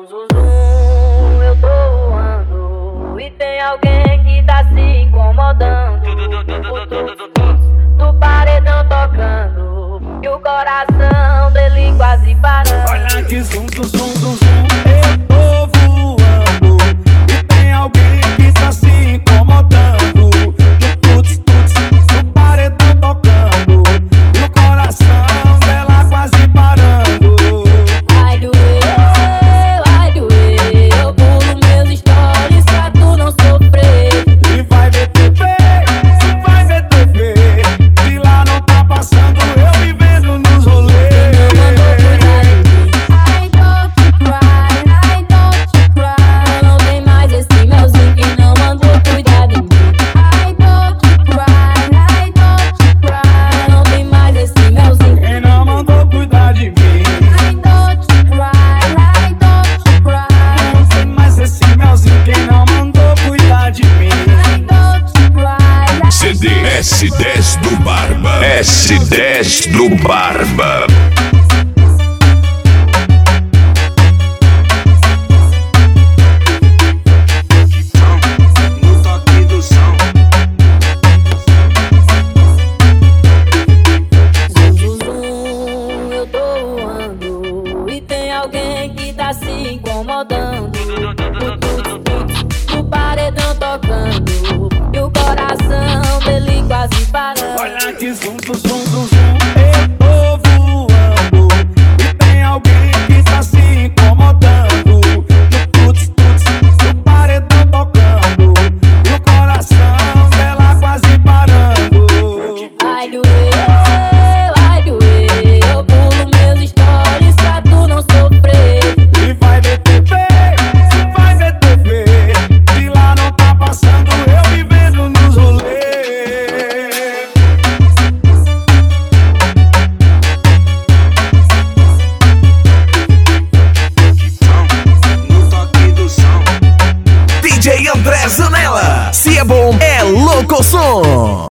zum, zum, eu tô voando e tem alguém que tá se incomodando. Do paredão tocando e o coração dele quase parando. Olha que zum, zum, zum, zum, zum, eu tô voando e tem alguém que tá se incomodando. Do paredão tocando e o coração dela quase parando. Vai doer, eu pulo meus stories pra tu não sofrer. E vai ver TV, vai ver TV, e lá não tá passando eu vivendo nos rolês. I don't cry, não tem mais esse melzinho que não mandou cuidar de mim. I don't cry, não tem mais esse melzinho. Quem não mandou cuidar de mim? I don't cry, Não tem mais esse melzinho. Quem não mandou cuidar de mim? I don't cry. CD S10 do Barba. S10 do Barba. No toque do som. Zum, zum, eu tô voando e tem alguém que tá se incomodando. O paredão tocando e o coração dele quase parando. Olha que zum, zum, zum, zum, zum, eu tô voando e tem alguém que tá se incomodando. Do paredão tocando e o coração dela quase parando. Vai doer, eu pulo meus stories pra tu não sofrer. E vai ver TV, vai ver TV, e lá não tá passando eu vivendo nos rolês. No toque do som. DJ André Zanella, se é bom, é louco som.